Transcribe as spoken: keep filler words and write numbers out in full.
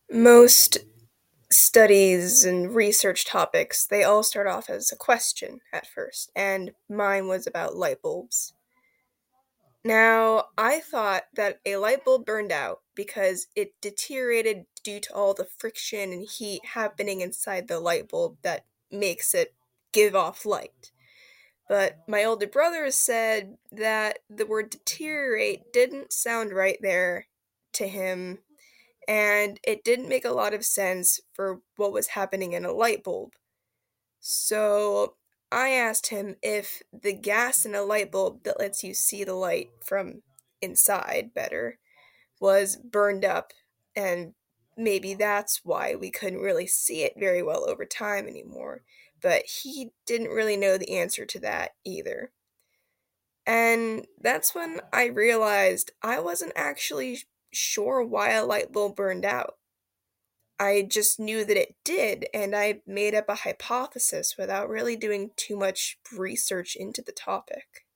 Most studies and research topics, they all start off as a question at first, and mine was about light bulbs. Now, I thought that a light bulb burned out because it deteriorated due to all the friction and heat happening inside the light bulb that makes it give off light. But my older brother said that the word deteriorate didn't sound right there to him, and it didn't make a lot of sense for what was happening in a light bulb. So I asked him if the gas in a light bulb that lets you see the light from inside better was burned up, and maybe that's why we couldn't really see it very well over time anymore. But he didn't really know the answer to that either. And that's when I realized I wasn't actually sure why a light bulb burned out. I just knew that it did, and I made up a hypothesis without really doing too much research into the topic.